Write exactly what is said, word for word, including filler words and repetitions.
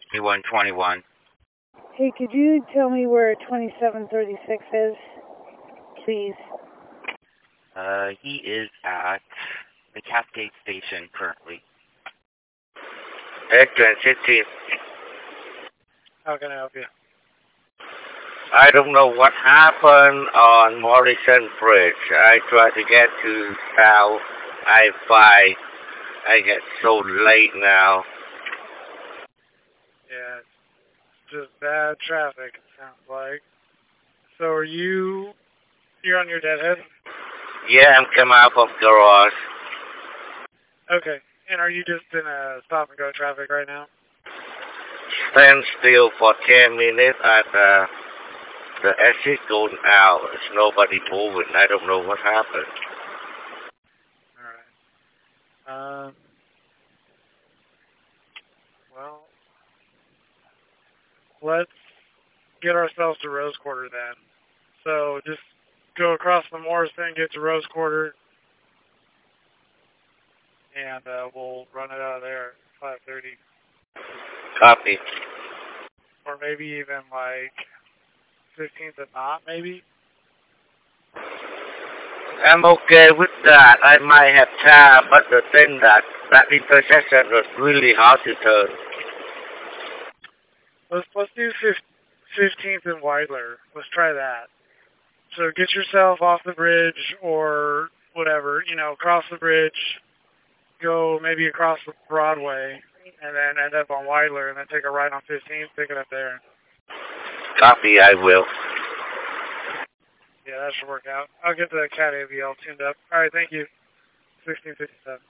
one twenty-one. Hey, could you tell me where twenty-seven thirty-six is, please? Uh, he is at the Cascade Station currently. Exit sixteen. How can I help you? I don't know what happened on Morrison Bridge. I tried to get to South I five. I get so late now. Yeah, it's just bad traffic, it sounds like. So are you, you're on your deadhead? Yeah, I'm coming out of garage. Okay, and are you just in a stop and go traffic right now? Stand still for ten minutes at uh, the exit going out. There's nobody moving. I don't know what happened. Alright. Um, well, let's get ourselves to Rose Quarter then. So just go across the Morrison, get to Rose Quarter, and uh, we'll run it out of there at five thirty. Copy. Or maybe even like fifteenth and not, maybe? I'm okay with that. I might have time, but the thing that that intersection was really hard to turn. Let's let's do fifteenth and Weidler. Let's try that. So get yourself off the bridge or whatever, you know, cross the bridge, go maybe across Broadway, and then end up on Weidler, and then take a right on fifteenth, pick it up there. Copy, I will. Yeah, that should work out. I'll get the Cat A V L tuned up. All right, thank you. sixteen fifty-seven.